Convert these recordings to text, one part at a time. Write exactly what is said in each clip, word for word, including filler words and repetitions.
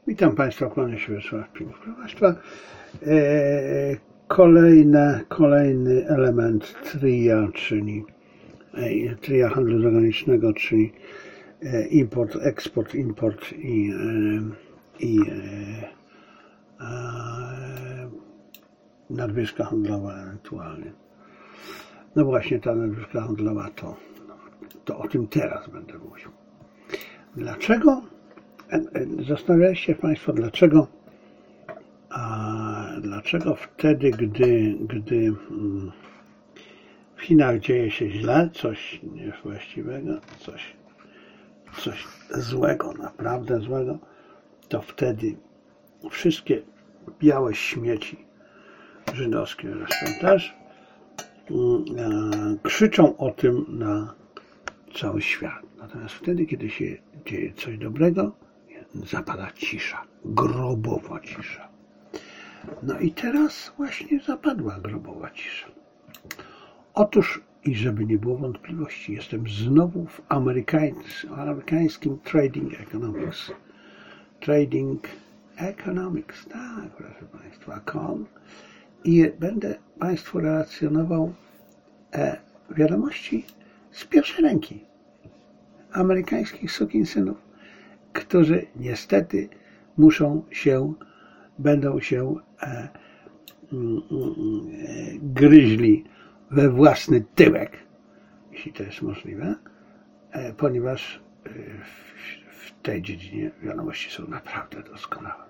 Witam Państwa, kłaniam się Wiesław Piłów. Proszę Państwa, e, kolejne, kolejny element tria, czyli e, tria handlu zagranicznego, czyli e, import, eksport, import i, e, i e, e, nadwyżka handlowa ewentualnie. No właśnie ta nadwyżka handlowa to, to o tym teraz będę mówił. Dlaczego? Zastanawialiście się Państwo, dlaczego, a dlaczego wtedy, gdy, gdy w Chinach dzieje się źle, coś niewłaściwego, coś, coś złego, naprawdę złego, to wtedy wszystkie białe śmieci żydowskie zresztą też krzyczą o tym na cały świat. Natomiast wtedy, kiedy się dzieje coś dobrego, zapada cisza, grobowa cisza. No i teraz właśnie zapadła grobowa cisza. Otóż, i żeby nie było wątpliwości, jestem znowu w amerykańskim Trading Economics. Trading Economics, tak, proszę Państwa, com. I będę Państwu relacjonował e, wiadomości z pierwszej ręki amerykańskich sukinsynów, którzy niestety muszą się, będą się e, e, gryźli we własny tyłek, jeśli to jest możliwe, e, ponieważ e, w, w tej dziedzinie wiadomości są naprawdę doskonałe.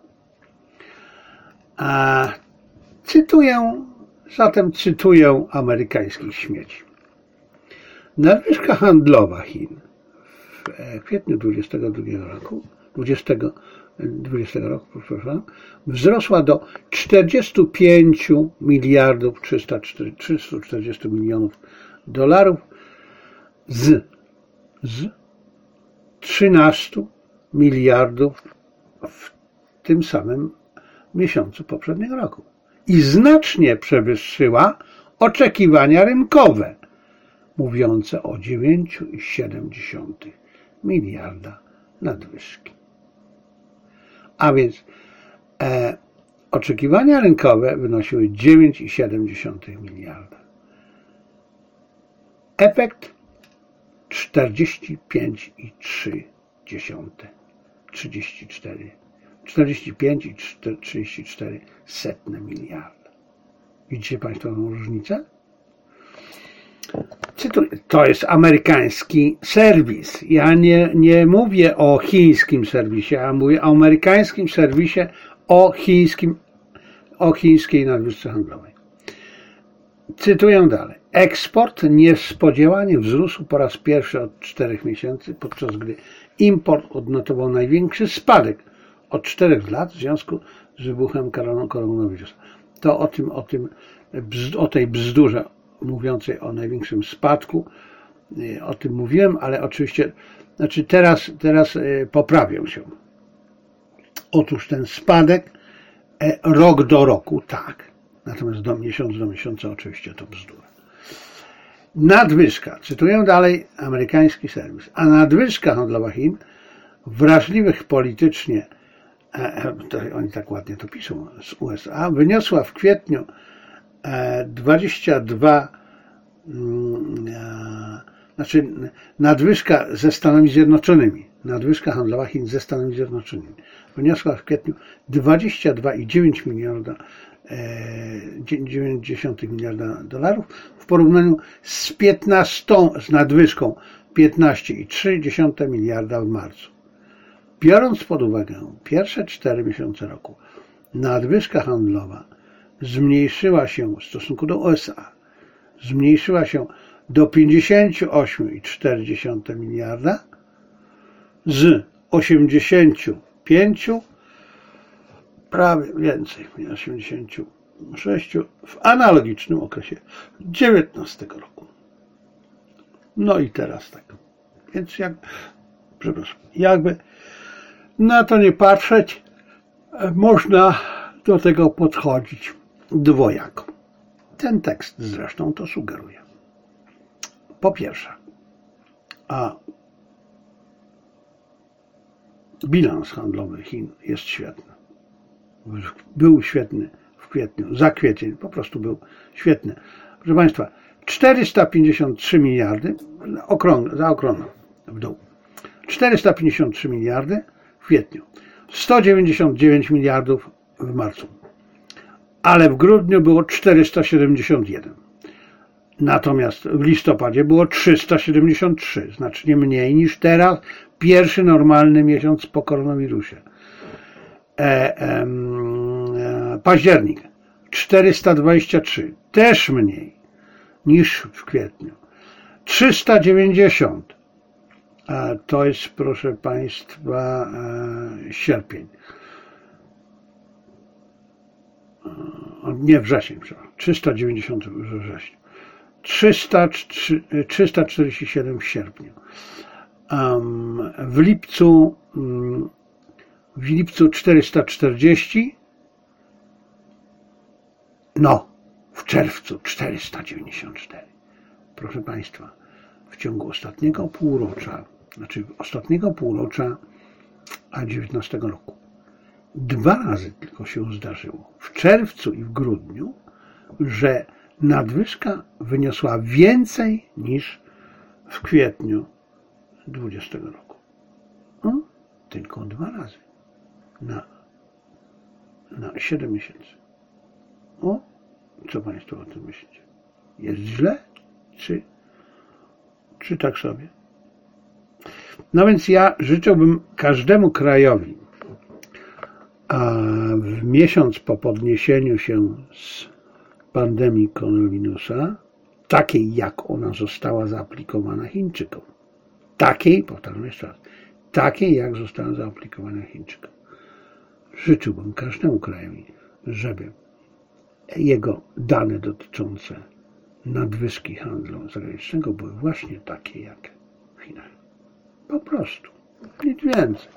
A cytuję, zatem cytuję amerykańskich śmieci. Nadwyżka handlowa Chin w kwietniu dwudziestego drugiego roku, dwudziestego, dwudziestego roku, przepraszam, wzrosła do czterdziestu pięciu miliardów trzysta czterdzieści milionów dolarów z, z trzynastu miliardów w tym samym miesiącu poprzedniego roku i znacznie przewyższyła oczekiwania rynkowe mówiące o dziewięć przecinek siedem miliarda nadwyżki. A więc e, oczekiwania rynkowe wynosiły dziewięć przecinek siedem miliarda. Efekt czterdzieści pięć przecinek trzydzieści cztery czterdzieści pięć przecinek trzydzieści cztery miliarda. Widzicie Państwo tą różnicę? To jest amerykański serwis. Ja nie, nie mówię o chińskim serwisie, ja mówię o amerykańskim serwisie, o chińskim, o chińskiej nadwyżce handlowej. Cytuję dalej. Eksport niespodziewanie wzrósł po raz pierwszy od czterech miesięcy, podczas gdy import odnotował największy spadek od czterech lat w związku z wybuchem koronawirusa. To o tym, o tym, o tej bzdurze mówiącej o największym spadku, o tym mówiłem, ale oczywiście, znaczy teraz, teraz poprawię się. Otóż ten spadek rok do roku, tak, natomiast do miesiąc do miesiąca oczywiście to bzdura. Nadwyżka, cytuję dalej amerykański serwis, a nadwyżka handlowa Chin, wrażliwych politycznie, to oni tak ładnie to piszą, z U S A, wyniosła w kwietniu dwadzieścia dwa, znaczy nadwyżka ze Stanami Zjednoczonymi, nadwyżka handlowa Chin ze Stanami Zjednoczonymi wyniosła w kwietniu dwadzieścia dwa przecinek dziewięć miliarda, dziewięćdziesiąt miliarda dolarów w porównaniu z piętnastą, z nadwyżką piętnaście przecinek trzy miliarda w marcu. Biorąc pod uwagę pierwsze cztery miesiące roku, nadwyżka handlowa zmniejszyła się w stosunku do U S A, zmniejszyła się do pięćdziesiąt osiem przecinek cztery miliarda z osiemdziesięciu pięciu, prawie więcej, osiemdziesięciu sześciu w analogicznym okresie dziewiętnastego roku. No i teraz tak. Więc jak, przepraszam, jakby na to nie patrzeć, można do tego podchodzić dwojako. Ten tekst zresztą to sugeruje. Po pierwsze, a bilans handlowy Chin jest świetny. Był świetny w kwietniu, za kwiecień po prostu był świetny. Proszę Państwa, czterysta pięćdziesiąt trzy miliardy, okrąg, zaokrąglam w dół, czterysta pięćdziesiąt trzy miliardy w kwietniu, sto dziewięćdziesiąt dziewięć miliardów w marcu, ale w grudniu było czterysta siedemdziesiąt jeden. Natomiast w listopadzie było trzysta siedemdziesiąt trzy, znacznie mniej niż teraz, pierwszy normalny miesiąc po koronawirusie. E, e, e, październik czterysta dwadzieścia trzy, też mniej niż w kwietniu. trzysta dziewięćdziesiąt, e, to jest, proszę Państwa, e, sierpień. E, nie, wrzesień, przepraszam. trzysta dziewięćdziesiąt we wrześniu. trzysta czterdzieści siedem w sierpniu. Um, w lipcu um, w lipcu czterysta czterdzieści, no, w czerwcu czterysta dziewięćdziesiąt cztery. Proszę Państwa, w ciągu ostatniego półrocza, znaczy ostatniego półrocza a dziewiętnastego roku, dwa razy tylko się zdarzyło, w czerwcu i w grudniu, że nadwyżka wyniosła więcej niż w kwietniu dwudziestego roku. No, tylko dwa razy na, na siedem miesięcy. O, co Państwo o tym myślicie? Jest źle? Czy, czy tak sobie? No więc ja życzyłbym każdemu krajowi, a w miesiąc po podniesieniu się z pandemii koronawirusa, takiej jak ona została zaaplikowana Chińczykom. Takiej, powtarzam jeszcze raz, takiej jak została zaaplikowana Chińczykom. Życzyłbym każdemu krajowi, żeby jego dane dotyczące nadwyżki handlu zagranicznego były właśnie takie jak w Chinach. Po prostu. Nic więcej.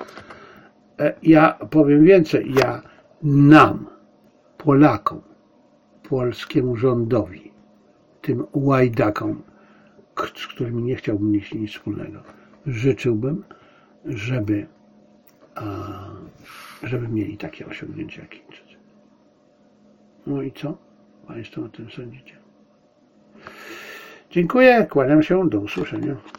Ja powiem więcej. Ja nam, Polakom, polskiemu rządowi, tym łajdakom, z którymi nie chciałbym mieć nic wspólnego, życzyłbym, żeby, żeby mieli takie osiągnięcia jak Chińczycy. No i co Państwo o tym sądzicie? Dziękuję, kłaniam się, do usłyszenia.